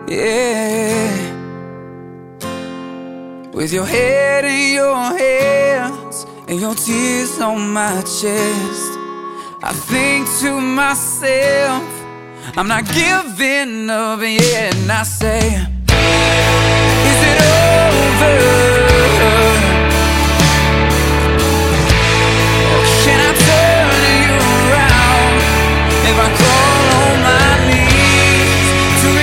yeah. With your head in your hands and your tears on my chest, I think to myself, I'm not giving up yet. And I say, is it over?